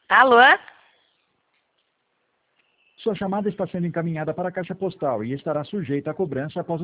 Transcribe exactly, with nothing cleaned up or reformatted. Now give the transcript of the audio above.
Alô? Sua chamada está sendo encaminhada para a caixa postal e estará sujeita a cobrança após o